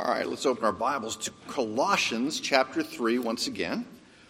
All right, let's open our Bibles to Colossians chapter 3 once again.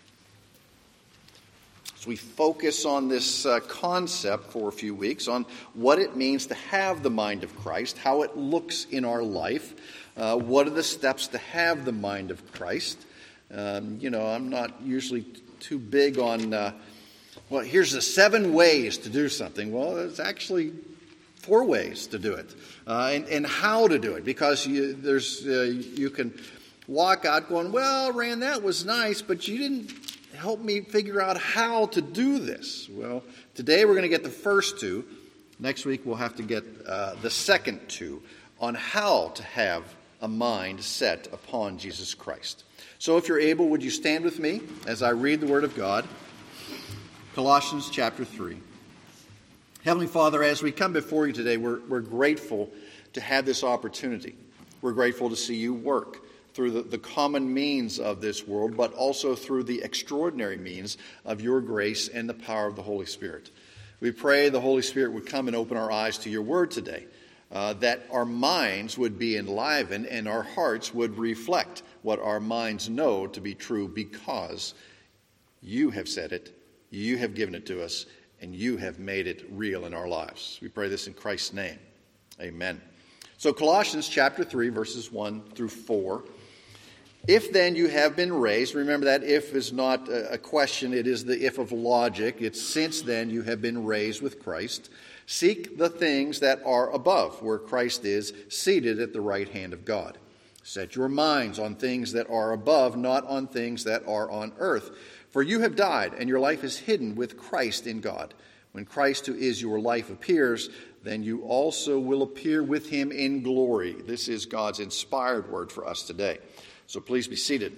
As we focus on this concept for a few weeks, on what it means to have the mind of Christ, how it looks in our life, what are the steps to have the mind of Christ. I'm not usually too big on, here's the 7 ways to do something. Well, there's actually 4 ways to do it, and how to do it, because you can walk out going, well, Rand, that was nice, but you didn't help me figure out how to do this. Well, today we're going to get the first 2. Next week we'll have to get the second 2 on how to have a mind set upon Jesus Christ. So if you're able, would you stand with me as I read the Word of God? Colossians chapter 3. Heavenly Father, as we come before you today, we're grateful to have this opportunity. We're grateful to see you work through the common means of this world, but also through the extraordinary means of your grace and the power of the Holy Spirit. We pray the Holy Spirit would come and open our eyes to your word today, that our minds would be enlivened and our hearts would reflect what our minds know to be true, because you have said it, you have given it to us, and you have made it real in our lives. We pray this in Christ's name. Amen. So Colossians chapter 3, verses 1 through 4. If then you have been raised, remember that if is not a question, it is the if of logic. It's since then you have been raised with Christ. Seek the things that are above, where Christ is seated at the right hand of God. Set your minds on things that are above, not on things that are on earth. For you have died, and your life is hidden with Christ in God. When Christ, who is your life, appears, then you also will appear with him in glory. This is God's inspired word for us today. So please be seated.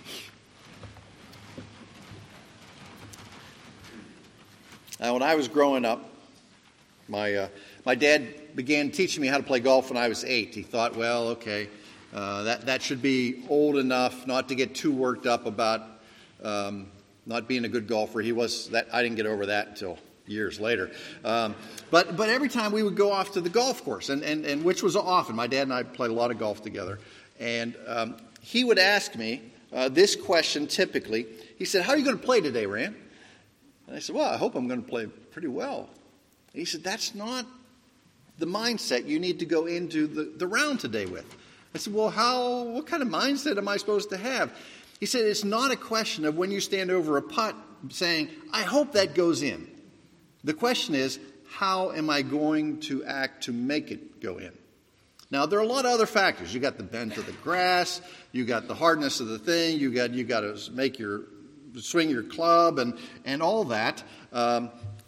Now, when I was growing up, my dad began teaching me how to play golf when I was 8. He thought, well, okay, that should be old enough not to get too worked up about not being a good golfer. I didn't get over that until years later. But every time we would go off to the golf course, and which was often. My dad and I played a lot of golf together. And he would ask me this question typically. He said, how are you going to play today, Rand? And I said, well, I hope I'm going to play pretty well. And he said, that's not the mindset you need to go into the round today with. I said, well, what kind of mindset am I supposed to have? He said, it's not a question of when you stand over a putt saying, I hope that goes in. The question is, how am I going to act to make it go in? Now, there are a lot of other factors. You got the bend of the grass, you got the hardness of the thing, you got to swing your club and all that. But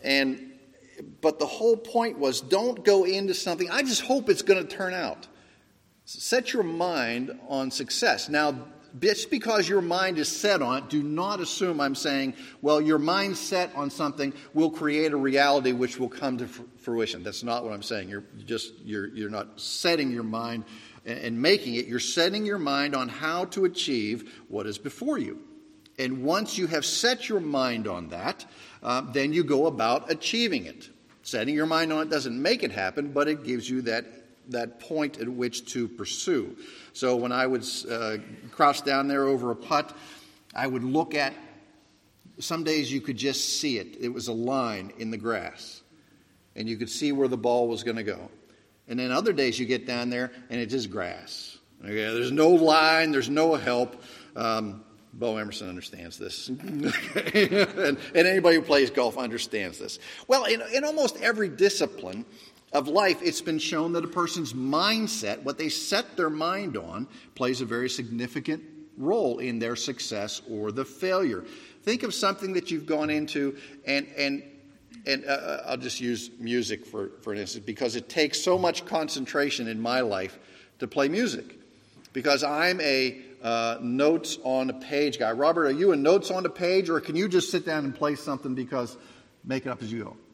the whole point was, don't go into something, I just hope it's going to turn out. Set your mind on success. Now, just because your mind is set on it, do not assume I'm saying, well, your mind set on something will create a reality which will come to fruition. That's not what I'm saying. You're not setting your mind and making it. You're setting your mind on how to achieve what is before you. And once you have set your mind on that, then you go about achieving it. Setting your mind on it doesn't make it happen, but it gives you that point at which to pursue. So when I would crouch down there over a putt, I would look at, some days you could just see it. It was a line in the grass, and you could see where the ball was going to go. And then other days you get down there, and it's just grass. Okay, there's no line, there's no help. Bo Emerson understands this. and anybody who plays golf understands this. Well, in almost every discipline of life, it's been shown that a person's mindset, what they set their mind on, plays a very significant role in their success or the failure. Think of something that you've gone into, and I'll just use music for instance, because it takes so much concentration in my life to play music. Because I'm a notes on a page guy. Robert, are you a notes on a page, or can you just sit down and play something because make it up as you go?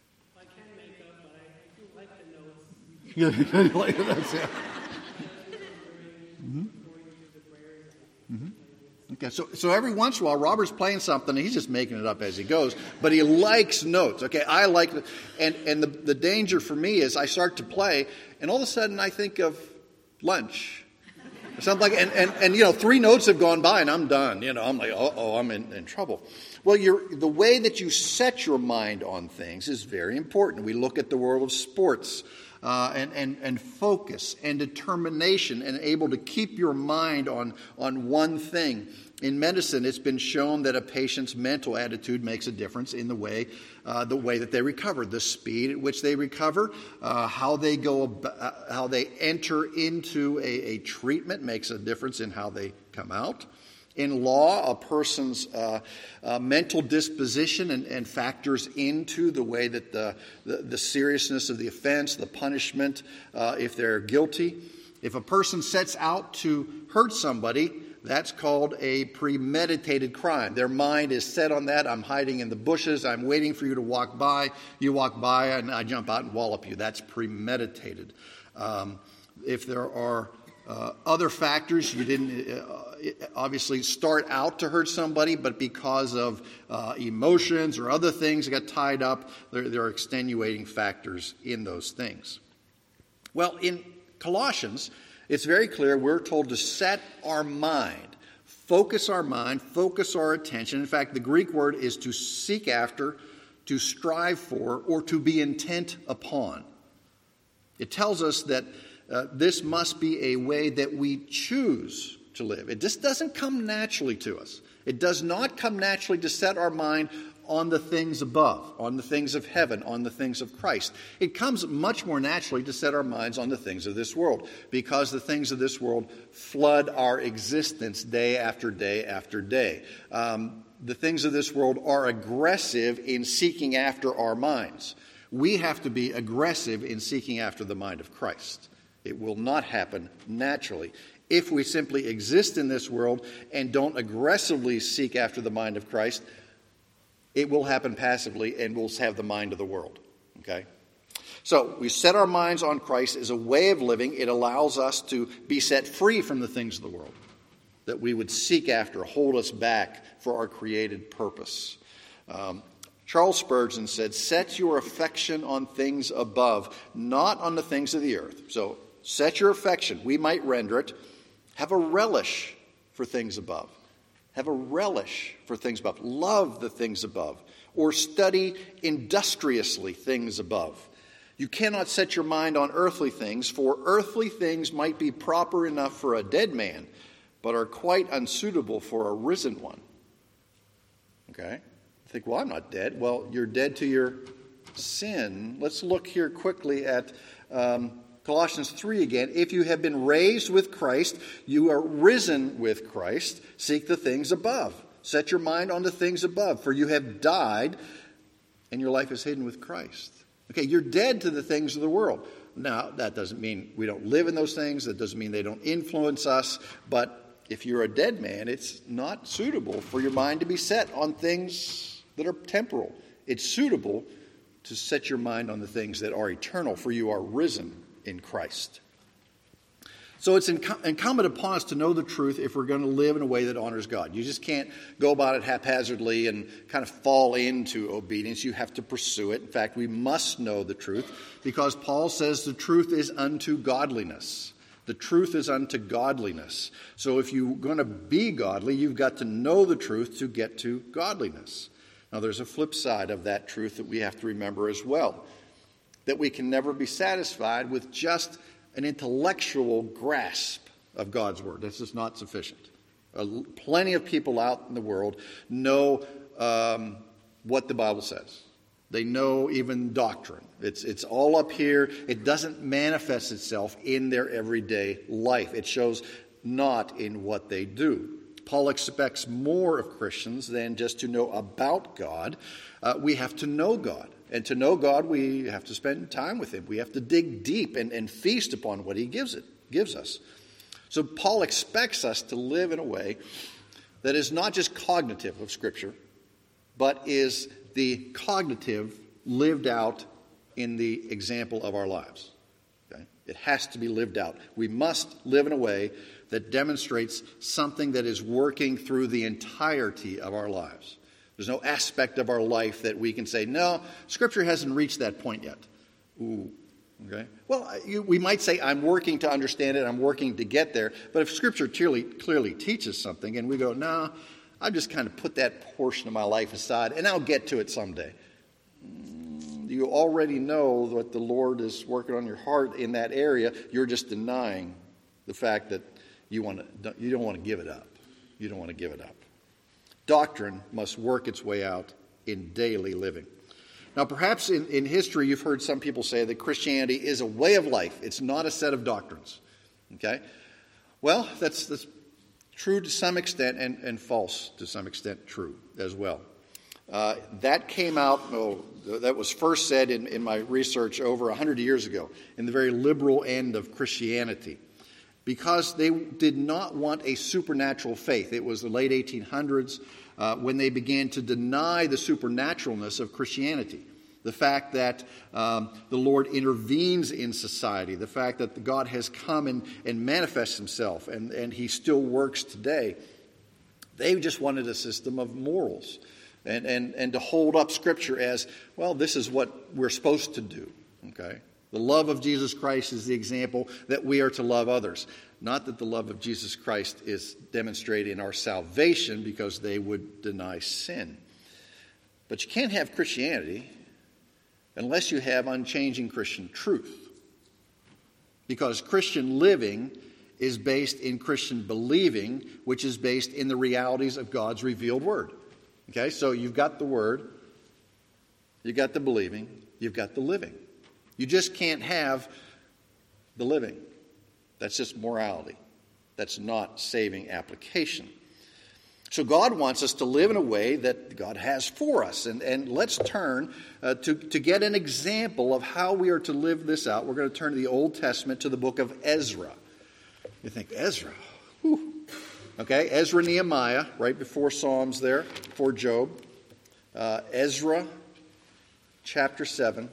Like that's it. Okay, so every once in a while, Robert's playing something, and he's just making it up as he goes, but he likes notes. Okay, I like it, and the danger for me is I start to play, and all of a sudden I think of lunch, Something like, and 3 notes have gone by and I'm done. I'm like, I'm in trouble. Well, the way that you set your mind on things is very important. We look at the world of sports and focus and determination and able to keep your mind on one thing. In medicine, it's been shown that a patient's mental attitude makes a difference in the way that they recover, the speed at which they recover, how they enter into a treatment makes a difference in how they come out. In law, a person's mental disposition and factors into the way that the seriousness of the offense, the punishment, if they're guilty. If a person sets out to hurt somebody, that's called a premeditated crime. Their mind is set on that. I'm hiding in the bushes. I'm waiting for you to walk by. You walk by, and I jump out and wallop you. That's premeditated. If there are other factors, you didn't obviously start out to hurt somebody, but because of emotions or other things that got tied up, there are extenuating factors in those things. Well, in Colossians, it's very clear we're told to set our mind, focus our attention. In fact, the Greek word is to seek after, to strive for, or to be intent upon. It tells us that this must be a way that we choose to live. It just doesn't come naturally to us. It does not come naturally to set our mind on the things above, on the things of heaven, on the things of Christ. It comes much more naturally to set our minds on the things of this world, because the things of this world flood our existence day after day after day. The things of this world are aggressive in seeking after our minds. We have to be aggressive in seeking after the mind of Christ. It will not happen naturally. If we simply exist in this world and don't aggressively seek after the mind of Christ, it will happen passively and we'll have the mind of the world. Okay? So we set our minds on Christ as a way of living. It allows us to be set free from the things of the world that we would seek after, hold us back for our created purpose. Charles Spurgeon said, "Set your affection on things above, not on the things of the earth." So set your affection. We might render it, have a relish for things above. Have a relish for things above. Love the things above. Or study industriously things above. You cannot set your mind on earthly things, for earthly things might be proper enough for a dead man, but are quite unsuitable for a risen one. Okay? You think, well, I'm not dead. Well, you're dead to your sin. Let's look here quickly at Colossians 3 again. If you have been raised with Christ, you are risen with Christ. Seek the things above. Set your mind on the things above, for you have died, and your life is hidden with Christ. Okay, you're dead to the things of the world. Now, that doesn't mean we don't live in those things. That doesn't mean they don't influence us. But if you're a dead man, it's not suitable for your mind to be set on things that are temporal. It's suitable to set your mind on the things that are eternal, for you are risen in Christ. So it's incumbent upon us to know the truth if we're going to live in a way that honors God. You just can't go about it haphazardly and kind of fall into obedience. You have to pursue it. In fact, we must know the truth, because Paul says the truth is unto godliness. The truth is unto godliness. So if you're going to be godly, you've got to know the truth to get to godliness. Now, there's a flip side of that truth that we have to remember as well, that we can never be satisfied with just an intellectual grasp of God's word. This is not sufficient. Plenty of people out in the world know what the Bible says. They know even doctrine. It's all up here. It doesn't manifest itself in their everyday life. It shows not in what they do. Paul expects more of Christians than just to know about God. We have to know God. And to know God, we have to spend time with him. We have to dig deep and feast upon what he gives us. So Paul expects us to live in a way that is not just cognitive of Scripture, but is the cognitive lived out in the example of our lives. Okay? It has to be lived out. We must live in a way that demonstrates something that is working through the entirety of our lives. There's no aspect of our life that we can say, no, Scripture hasn't reached that point yet. Ooh, Okay? Well, we might say, I'm working to understand it, I'm working to get there. But if Scripture clearly teaches something, and we go, no, I've just kind of put that portion of my life aside, and I'll get to it someday. You already know that the Lord is working on your heart in that area. You're just denying the fact that you don't want to give it up. You don't want to give it up. Doctrine must work its way out in daily living. Now, perhaps in history, you've heard some people say that Christianity is a way of life. It's not a set of doctrines. Okay? Well, that's true to some extent and false to some extent true as well. That came out, that was first said in my research over 100 years ago in the very liberal end of Christianity, because they did not want a supernatural faith. It was the late 1800s when they began to deny the supernaturalness of Christianity. The fact that the Lord intervenes in society, the fact that God has come and manifests himself, and he still works today. They just wanted a system of morals and to hold up Scripture as, well, this is what we're supposed to do. Okay? The love of Jesus Christ is the example that we are to love others. Not that the love of Jesus Christ is demonstrated in our salvation, because they would deny sin. But you can't have Christianity unless you have unchanging Christian truth. Because Christian living is based in Christian believing, which is based in the realities of God's revealed Word. Okay, so you've got the Word, you've got the believing, you've got the living. You just can't have the living. That's just morality. That's not saving application. So God wants us to live in a way that God has for us. And let's turn to get an example of how we are to live this out. We're going to turn to the Old Testament, to the book of Ezra. You think, Ezra? Whew. Okay, Ezra, Nehemiah, right before Psalms there, before Job. Ezra, chapter 7.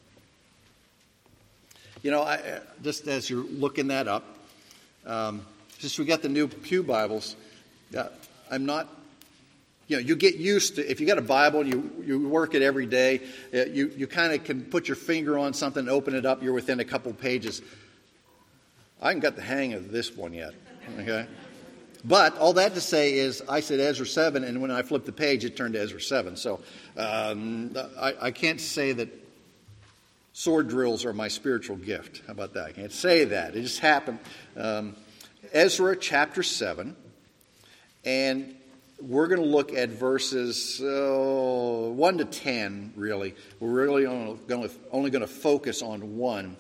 You know, just as you're looking that up, just we got the new Pew Bibles. I'm not, you get used to, if you got a Bible and you work it every day, you kind of can put your finger on something, open it up, you're within a couple pages. I haven't got the hang of this one yet, okay? But all that to say is, I said Ezra 7, and when I flipped the page, it turned to Ezra 7. So I can't say that sword drills are my spiritual gift. How about that? I can't say that. It just happened. Ezra chapter 7. And we're going to look at verses 1 to 10, really. We're really only going to focus on 1.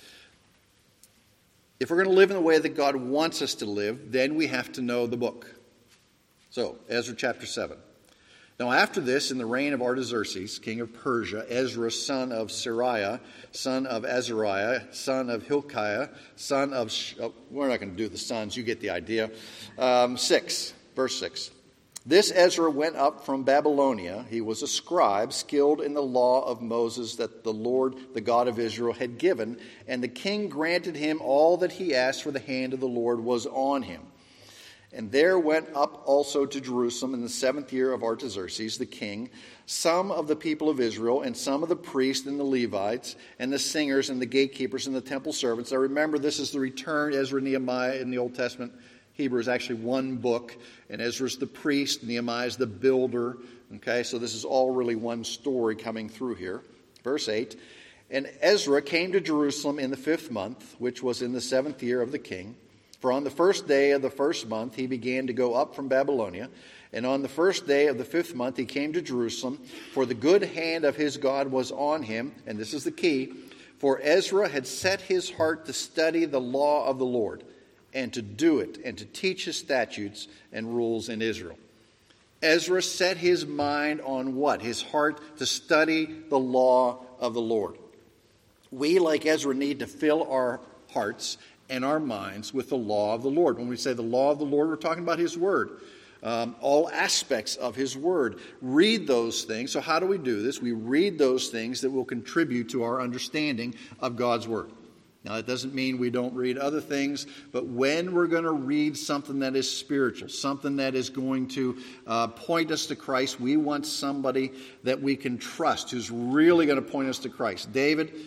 If we're going to live in the way that God wants us to live, then we have to know the book. So, Ezra chapter 7. Now after this, in the reign of Artaxerxes, king of Persia, Ezra, son of Sariah, son of Azariah, son of Hilkiah, son of... we're not going to do the sons, you get the idea. 6. Verse 6. This Ezra went up from Babylonia. He was a scribe, skilled in the law of Moses that the Lord, the God of Israel, had given. And the king granted him all that he asked, for the hand of the Lord was on him. And there went up also to Jerusalem in the 7th year of Artaxerxes the king, some of the people of Israel, and some of the priests and the Levites, and the singers and the gatekeepers and the temple servants. I remember this is the return, Ezra, Nehemiah in the Old Testament. Hebrew is actually one book, and Ezra's the priest, Nehemiah is the builder. Okay, so this is all really one story coming through here. Verse 8, and Ezra came to Jerusalem in the 5th month, which was in the 7th year of the king. For on the 1st day of the 1st month he began to go up from Babylonia. And on the 1st day of the 5th month he came to Jerusalem, for the good hand of his God was on him. And this is the key. For Ezra had set his heart to study the law of the Lord, and to do it, and to teach his statutes and rules in Israel. Ezra set his mind on what? His heart to study the law of the Lord. We, like Ezra, need to fill our hearts and our minds with the law of the Lord. When we say the law of the Lord, we're talking about his word. All aspects of his word. Read those things. So how do we do this? We read those things that will contribute to our understanding of God's word. Now, that doesn't mean we don't read other things, but when we're going to read something that is spiritual, something that is going to point us to Christ, we want somebody that we can trust, who's really going to point us to Christ. David,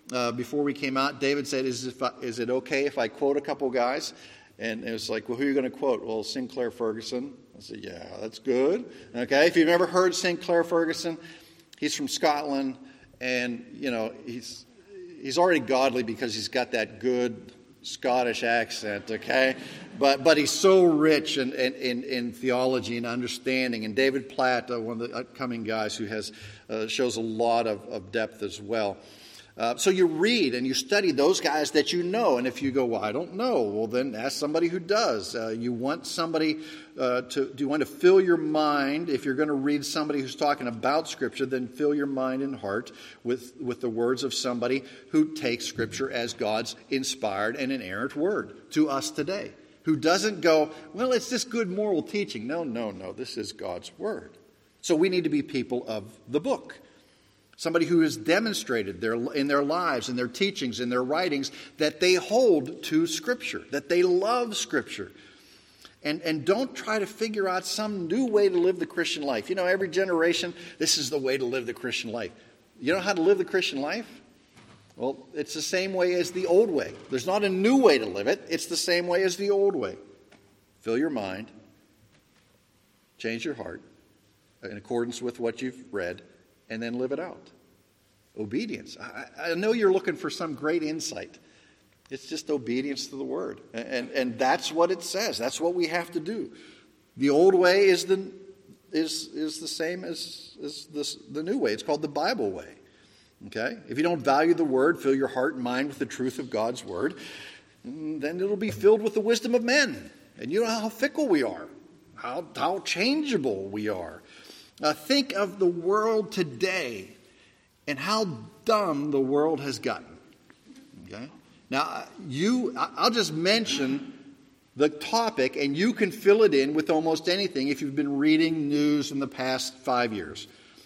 before we came out, David said, is it okay if I quote a couple guys? And it was like, well, who are you going to quote? Well, Sinclair Ferguson. I said, yeah, that's good. Okay, if you've ever heard Sinclair Ferguson, he's from Scotland, and, he's already godly because he's got that good Scottish accent, okay? But he's so rich in theology and understanding. And David Platt, one of the upcoming guys who shows a lot of depth as well. So you read and you study those guys that you know. And if you go, well, I don't know, well, then ask somebody who does. You want somebody do you want to fill your mind? If you're going to read somebody who's talking about Scripture, then fill your mind and heart with the words of somebody who takes Scripture as God's inspired and inerrant word to us today. Who doesn't go, well, it's just good moral teaching. No, this is God's word. So we need to be people of the book. Somebody who has demonstrated in their lives, in their teachings, in their writings, that they hold to Scripture, that they love Scripture. And don't try to figure out some new way to live the Christian life. Every generation, this is the way to live the Christian life. You know how to live the Christian life? Well, it's the same way as the old way. There's not a new way to live it. It's the same way as the old way. Fill your mind. Change your heart in accordance with what you've read. And then live it out. Obedience. I know you're looking for some great insight. It's just obedience to the word. And that's what it says. That's what we have to do. The old way is the same as the new way. It's called the Bible way. Okay? If you don't value the word, fill your heart and mind with the truth of God's word, then it'll be filled with the wisdom of men. And you know how fickle we are. How changeable we are. Think of the world today and how dumb the world has gotten. Okay? Now, I'll just mention the topic, and you can fill it in with almost anything if you've been reading news in the past 5 years.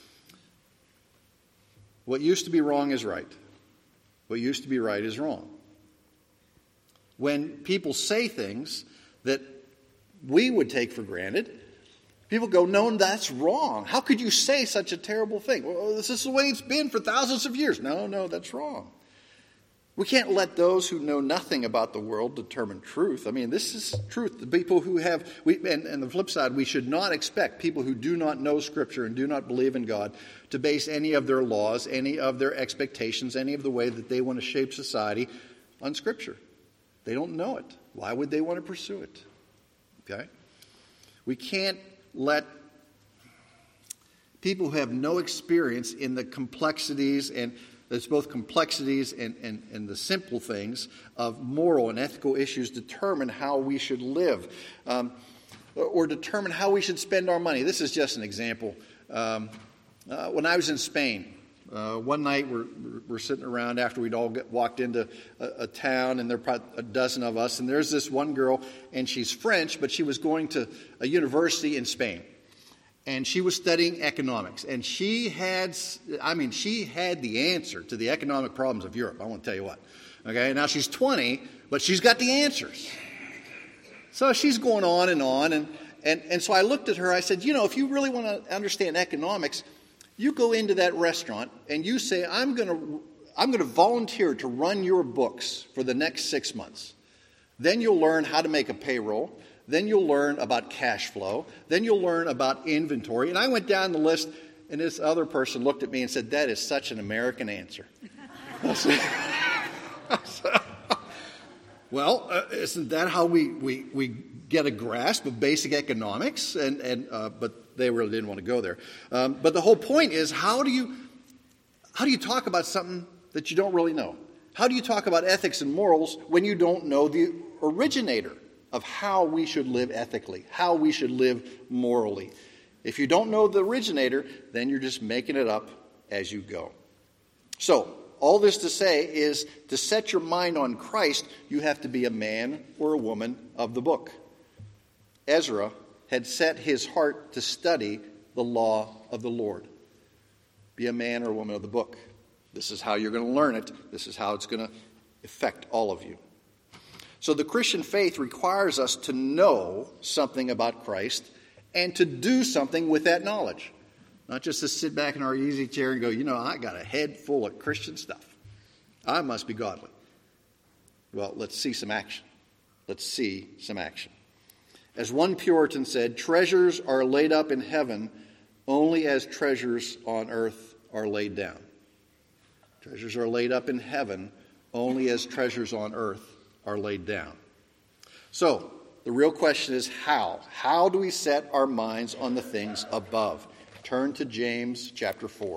What used to be wrong is right. What used to be right is wrong. When people say things that we would take for granted, people go, no, that's wrong. How could you say such a terrible thing? Well, this is the way it's been for thousands of years. No, that's wrong. We can't let those who know nothing about the world determine truth. I mean, this is truth. The people who have, and the flip side, we should not expect people who do not know Scripture and do not believe in God to base any of their laws, any of their expectations, any of the way that they want to shape society on Scripture. They don't know it. Why would they want to pursue it? Okay? We can't let people who have no experience in the complexities, and there's both complexities and the simple things of moral and ethical issues, determine how we should live or determine how we should spend our money. This is just an example. When I was in Spain, one night we're sitting around after we'd all walked into a town, and there were probably a dozen of us, and there's this one girl, and she's French, but she was going to a university in Spain. And she was studying economics, and she had the answer to the economic problems of Europe. I want to tell you what. Okay, now she's 20, but she's got the answers. So she's going on, and so I looked at her. I said, if you really want to understand economics, you go into that restaurant and you say, I'm going to volunteer to run your books for the next 6 months. Then you'll learn how to make a payroll. Then you'll learn about cash flow. Then you'll learn about inventory. And I went down the list, and this other person looked at me and said, that is such an American answer. Well, isn't that how we get a grasp of basic economics? But they really didn't want to go there. But the whole point is, how do you talk about something that you don't really know? How do you talk about ethics and morals when you don't know the originator of how we should live ethically, how we should live morally? If you don't know the originator, then you're just making it up as you go. So, all this to say is, to set your mind on Christ, you have to be a man or a woman of the book. Ezra had set his heart to study the law of the Lord. Be a man or a woman of the book. This is how you're going to learn it. This is how it's going to affect all of you. So the Christian faith requires us to know something about Christ and to do something with that knowledge. Not just to sit back in our easy chair and go, I got a head full of Christian stuff. I must be godly. Well, let's see some action. As one Puritan said, treasures are laid up in heaven only as treasures on earth are laid down. Treasures are laid up in heaven only as treasures on earth are laid down. So, the real question is how? How do we set our minds on the things above? Turn to James chapter 4.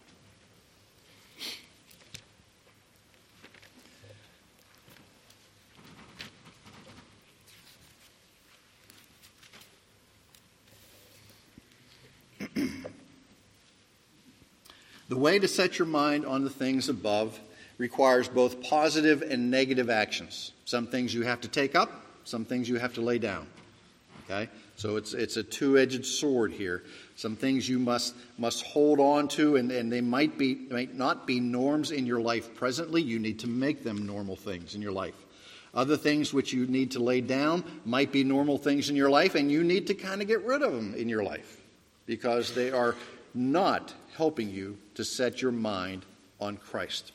The way to set your mind on the things above requires both positive and negative actions. Some things you have to take up, some things you have to lay down. Okay? So it's a two-edged sword here. Some things you must hold on to, and they might not be norms in your life presently. You need to make them normal things in your life. Other things which you need to lay down might be normal things in your life, and you need to kind of get rid of them in your life because they are not helping you to set your mind on Christ.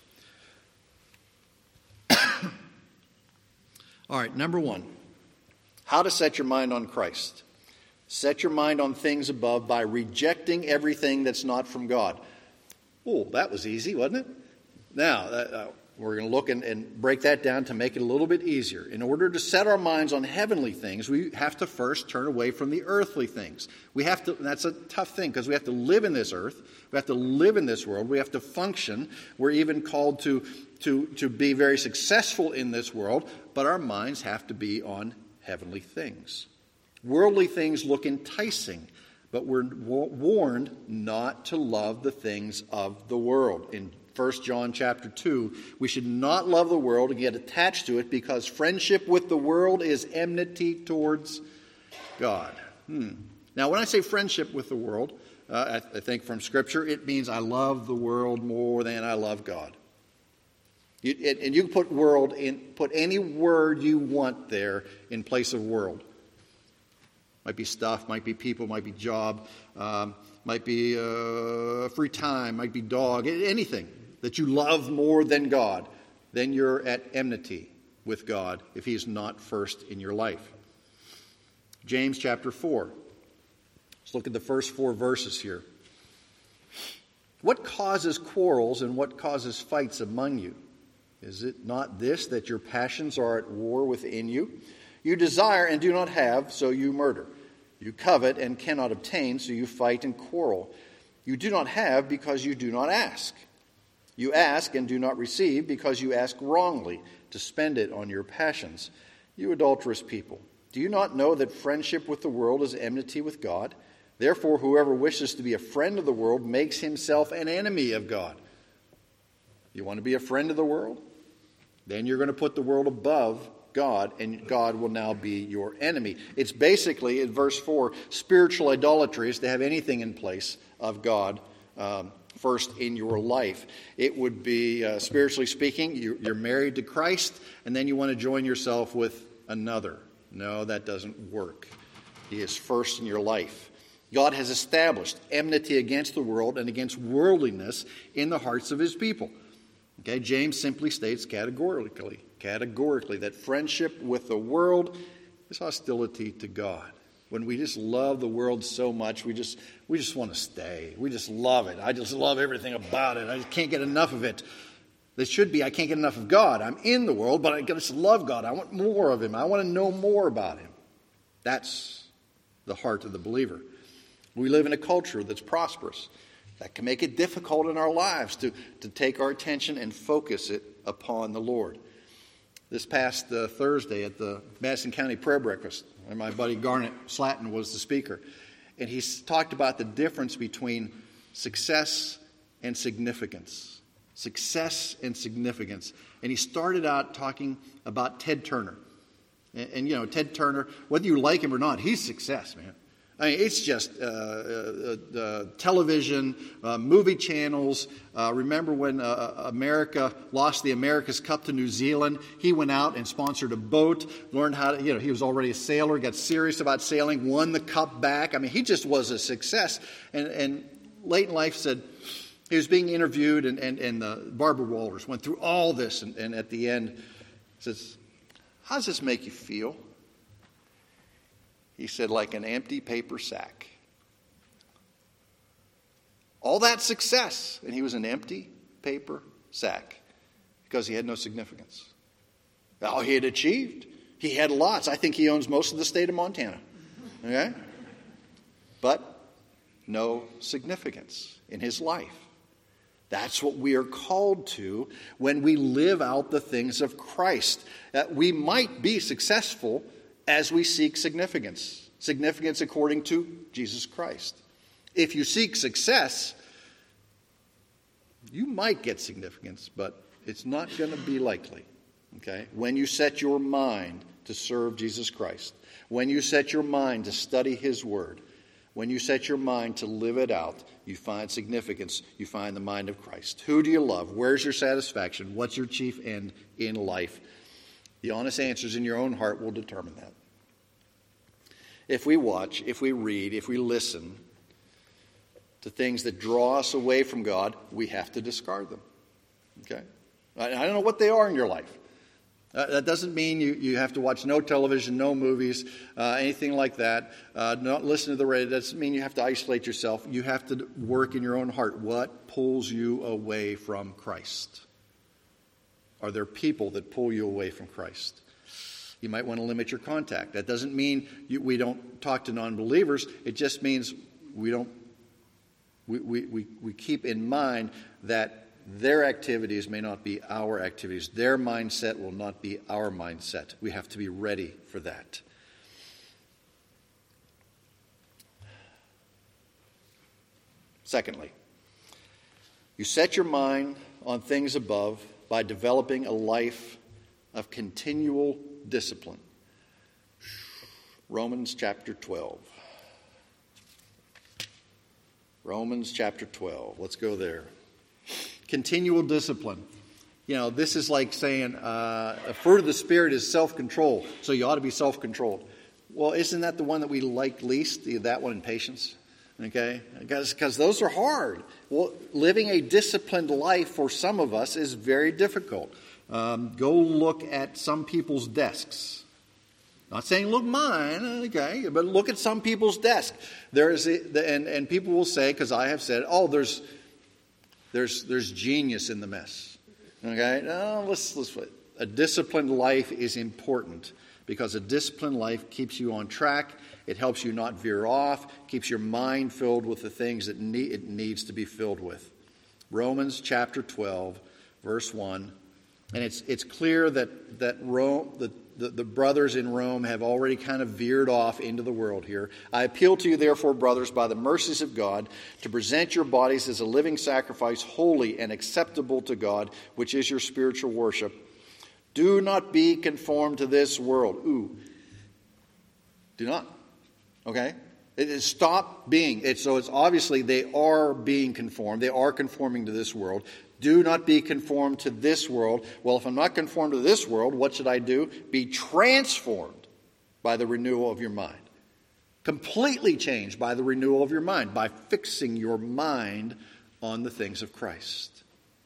All right, number one, how to set your mind on Christ. Set your mind on things above by rejecting everything that's not from God. Oh, that was easy, wasn't it? Now, we're going to look and break that down to make it a little bit easier. In order to set our minds on heavenly things, we have to first turn away from the earthly things. That's a tough thing because we have to live in this earth. We have to live in this world. We have to function. We're even called to be very successful in this world, but our minds have to be on heavenly things. Worldly things look enticing, but we're warned not to love the things of the world. In 1 John chapter 2, we should not love the world and get attached to it because friendship with the world is enmity towards God. Now, when I say friendship with the world, I think from Scripture, it means I love the world more than I love God. And you can put any word you want there in place of world. Might be stuff, might be people, might be job, might be free time, might be dog, anything that you love more than God, then you're at enmity with God if He's not first in your life. James chapter 4. Let's look at the first 4 verses here. What causes quarrels and what causes fights among you? Is it not this, that your passions are at war within you? You desire and do not have, so you murder. You covet and cannot obtain, so you fight and quarrel. You do not have because you do not ask. You ask and do not receive because you ask wrongly to spend it on your passions. You adulterous people, do you not know that friendship with the world is enmity with God? Therefore, whoever wishes to be a friend of the world makes himself an enemy of God. You want to be a friend of the world? Then you're going to put the world above God, and God will now be your enemy. It's basically, in verse 4, spiritual idolatry is to have anything in place of God first in your life. It would be, spiritually speaking, you're married to Christ, and then you want to join yourself with another. No, that doesn't work. He is first in your life. God has established enmity against the world and against worldliness in the hearts of His people. Okay, James simply states categorically that friendship with the world is hostility to God. When we just love the world so much, we just want to stay. We just love it. I just love everything about it. I just can't get enough of it. It should be I can't get enough of God. I'm in the world, but I just love God. I want more of Him. I want to know more about Him. That's the heart of the believer. We live in a culture that's prosperous. That can make it difficult in our lives to take our attention and focus it upon the Lord. This past Thursday at the Madison County Prayer Breakfast, and my buddy Garnet Slatton was the speaker, and he talked about the difference between success and significance. Success and significance. And he started out talking about Ted Turner. And you know, Ted Turner, whether you like him or not, he's success, man. I mean, it's just television, movie channels. Remember when America lost the America's Cup to New Zealand? He went out and sponsored a boat, learned how to, he was already a sailor, got serious about sailing, won the cup back. I mean, he just was a success. And late in life said, He was being interviewed, and Barbara Walters went through all this, and at the end says, "How does this make you feel?" He said, "Like an empty paper sack." All that success, and he was an empty paper sack because he had no significance. All he had achieved, he had lots. I think he owns most of the state of Montana. Okay? But no significance in his life. That's what we are called to when we live out the things of Christ. That we might be successful as we seek significance. Significance according to Jesus Christ. If you seek success, you might get significance, but it's not going to be likely. Okay? When you set your mind to serve Jesus Christ, when you set your mind to study His Word, when you set your mind to live it out, you find significance. You find the mind of Christ. Who do you love? Where's your satisfaction? What's your chief end in life? The honest answers in your own heart will determine that. If we watch, if we read, if we listen to things that draw us away from God, we have to discard them. Okay? I don't know what they are in your life. That doesn't mean you have to watch no television, no movies, anything like that. Not listen to the radio. That doesn't mean you have to isolate yourself. You have to work in your own heart. What pulls you away from Christ? Are there people that pull you away from Christ? You might want to limit your contact. That doesn't mean we don't talk to non-believers. It just means we keep in mind that their activities may not be our activities. Their mindset will not be our mindset. We have to be ready for that. Secondly, you set your mind on things above by developing a life of continual discipline. Romans chapter 12. Romans chapter 12. Let's go there. Continual discipline. You know, this is like saying a fruit of the Spirit is self-control, so you ought to be self-controlled. Well, isn't that the one that we like least, that one in patience? Okay? Because those are hard. Well, living a disciplined life for some of us is very difficult. Go look at some people's desks. Not saying look mine, okay, but look at some people's desk. And people will say, because I have said, oh, there's genius in the mess. Okay, no, a disciplined life is important because a disciplined life keeps you on track. It helps you not veer off, keeps your mind filled with the things that it needs to be filled with. Romans chapter 12, verse 1. And it's clear that the brothers in Rome have already kind of veered off into the world here. I appeal to you, therefore, brothers, by the mercies of God, to present your bodies as a living sacrifice, holy and acceptable to God, which is your spiritual worship. Do not be conformed to this world. Do not. Okay? It is stop being. So it's obviously they are being conformed. They are conforming to this world. Do not be conformed to this world. Well, if I'm not conformed to this world, what should I do? Be transformed by the renewal of your mind. Completely changed by the renewal of your mind, by fixing your mind on the things of Christ.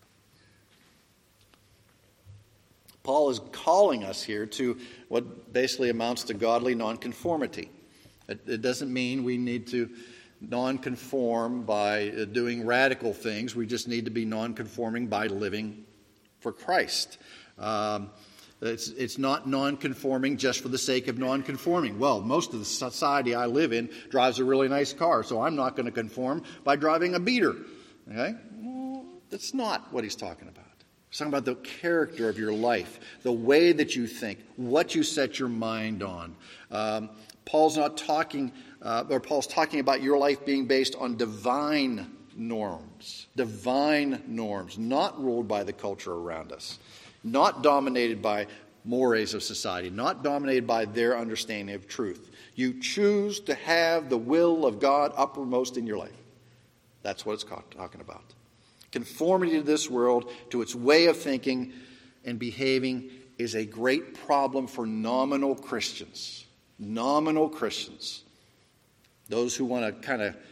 Paul is calling us here to what basically amounts to godly nonconformity. It doesn't mean we need to non-conform by doing radical things. We just need to be non-conforming by living for Christ. It's not non-conforming just for the sake of non-conforming. Well, most of the society I live in drives a really nice car, so I'm not going to conform by driving a beater. Okay? Well, that's not what he's talking about. He's talking about the character of your life, the way that you think, what you set your mind on. Paul's talking about your life being based on divine norms, not ruled by the culture around us, not dominated by mores of society, not dominated by their understanding of truth. You choose to have the will of God uppermost in your life. That's what it's talking about. Conformity to this world, to its way of thinking and behaving, is a great problem for nominal Christians. Nominal Christians. Those who want to kind of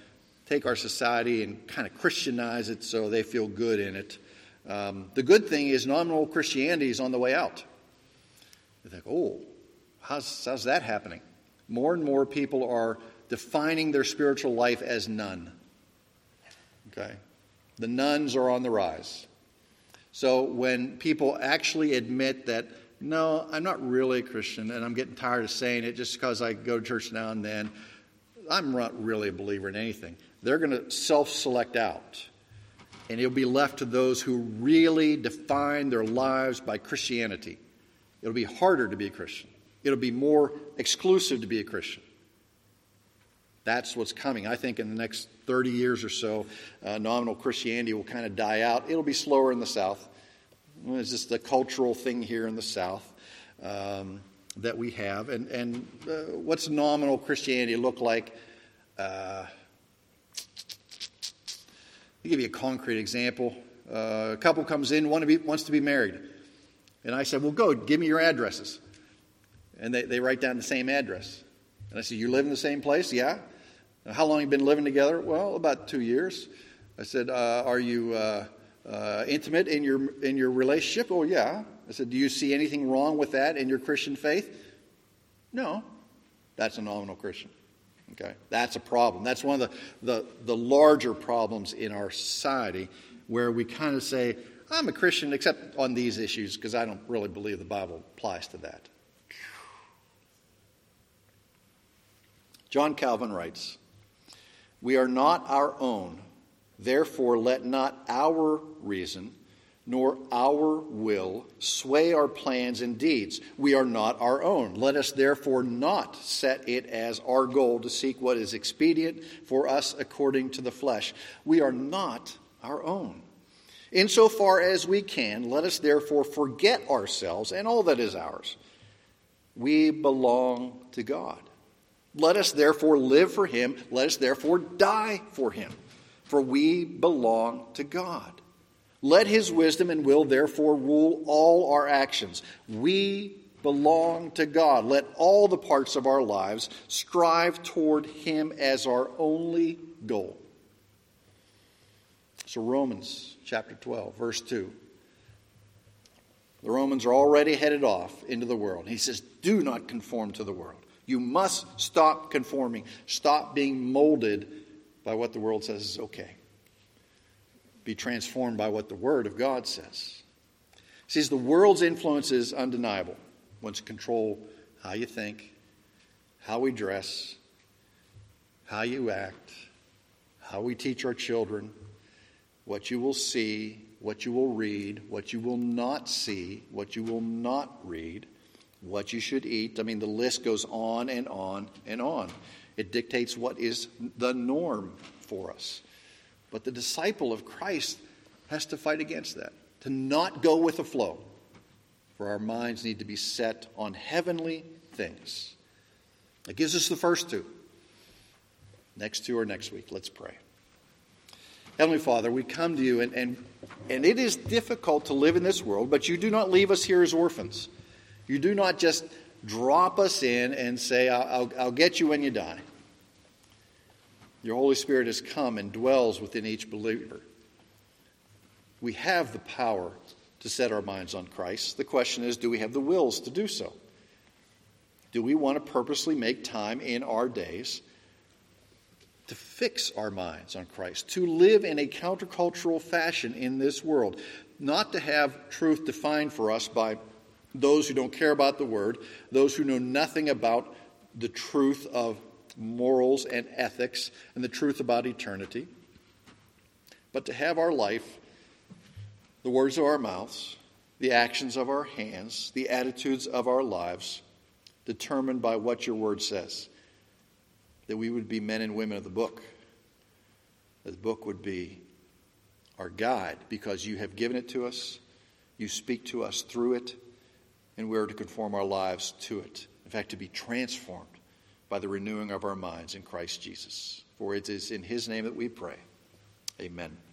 take our society and kind of Christianize it so they feel good in it. The good thing is nominal Christianity is on the way out. You think, oh, how's that happening? More and more people are defining their spiritual life as none. Okay? The nuns are on the rise. So when people actually admit that, no, I'm not really a Christian, and I'm getting tired of saying it just because I go to church now and then, I'm not really a believer in anything. They're going to self-select out. And it'll be left to those who really define their lives by Christianity. It'll be harder to be a Christian. It'll be more exclusive to be a Christian. That's what's coming. I think in the next 30 years or so, nominal Christianity will kind of die out. It'll be slower in the South. It's just a cultural thing here in the South that we have. And what's nominal Christianity look like? I'll give you a concrete example. A couple comes in, wants to be married. And I said, well, go, give me your addresses. And they write down the same address. And I said, you live in the same place? Yeah. How long have you been living together? Well, about 2 years. I said, are you intimate in your relationship? Oh, yeah. I said, do you see anything wrong with that in your Christian faith? No. That's a nominal Christian. Okay, that's a problem. That's one of the larger problems in our society, where we kind of say, I'm a Christian except on these issues because I don't really believe the Bible applies to that. John Calvin writes, we are not our own, therefore let not our reason nor our will sway our plans and deeds. We are not our own. Let us therefore not set it as our goal to seek what is expedient for us according to the flesh. We are not our own. Insofar as we can, let us therefore forget ourselves and all that is ours. We belong to God. Let us therefore live for him. Let us therefore die for him. For we belong to God. Let his wisdom and will therefore rule all our actions. We belong to God. Let all the parts of our lives strive toward him as our only goal. So Romans chapter 12, verse 2. The Romans are already headed off into the world. He says, do not conform to the world. You must stop conforming. Stop being molded by what the world says is okay. Be transformed by what the Word of God says. He says the world's influence is undeniable. It wants to control how you think, how we dress, how you act, how we teach our children, what you will see, what you will read, what you will not see, what you will not read, what you should eat. I mean, the list goes on and on and on. It dictates what is the norm for us. But the disciple of Christ has to fight against that, to not go with the flow. For our minds need to be set on heavenly things. That gives us the first two. Next two are next week. Let's pray. Heavenly Father, we come to you, and it is difficult to live in this world, but you do not leave us here as orphans. You do not just drop us in and say, I'll get you when you die. Your Holy Spirit has come and dwells within each believer. We have the power to set our minds on Christ. The question is, do we have the wills to do so? Do we want to purposely make time in our days to fix our minds on Christ, to live in a countercultural fashion in this world, not to have truth defined for us by those who don't care about the Word, those who know nothing about the truth of morals and ethics and the truth about eternity, but to have our life, the words of our mouths, the actions of our hands, the attitudes of our lives, determined by what your Word says, that we would be men and women of the book, that the book would be our guide because you have given it to us, you speak to us through it, and we are to conform our lives to it. In fact, to be transformed by the renewing of our minds in Christ Jesus. For it is in his name that we pray. Amen.